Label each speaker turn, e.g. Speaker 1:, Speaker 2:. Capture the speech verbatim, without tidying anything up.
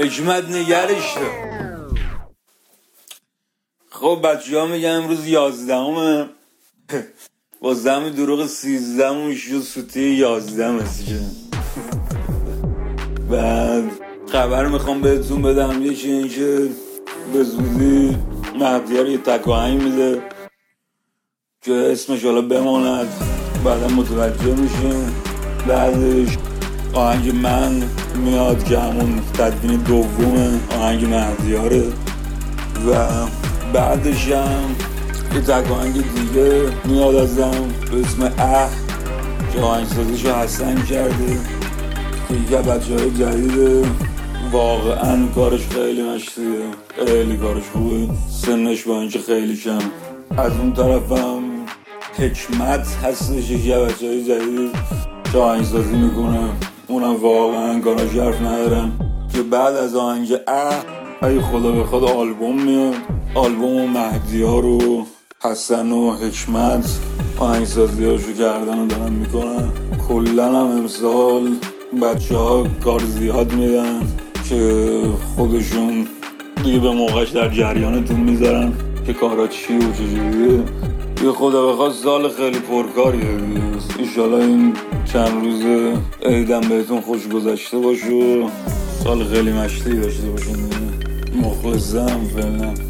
Speaker 1: حکمت نگرش. خب بچه ها میگن امروز یازدهمه با زم دروغ سیزدهم شد سوتی یازدهم هستی. بعد خبر میخوام بهتون بدم یکی این که به زودی مهدیار یه تک آهنگ میده که اسمش حالا بماند، بعدا متوجه میشین. بعدش آهنگ من میاد که همون تدوین دوم آهنگ مهدیاره و بعدش هم یه تک آهنگ دیگه میاد ازم به اسم اه که آهنگسازیشو حسن کرده که یه بچه های جدیده. واقعا کارش خیلی مشتیه، خیلی کارش خوبه، سنش با اینکه خیلی کم. از اون طرفم حکمت هستش یه بچه های جدید که آهنگسازی میکنه، اونم واقعا کاراش حرف ندارم. که بعد از آهنگ اه ای خدا به خدا آلبوم میاد، آلبوم مهدیار و حسن و حکمت آهنگسازی هاشو کردن و دارن میکنن. کلن هم امسال بچه ها کار زیاد میدن که خودشون دیگه به موقعش در جریانتون میذارن که کارا چی و چجوریه. یه خدا بخواد سال خیلی پرکاریه. ایشالا این چند روز عیدم بهتون خوش گذشته باشه و سال خیلی مشتی داشته باشین. مخلصم فعلا.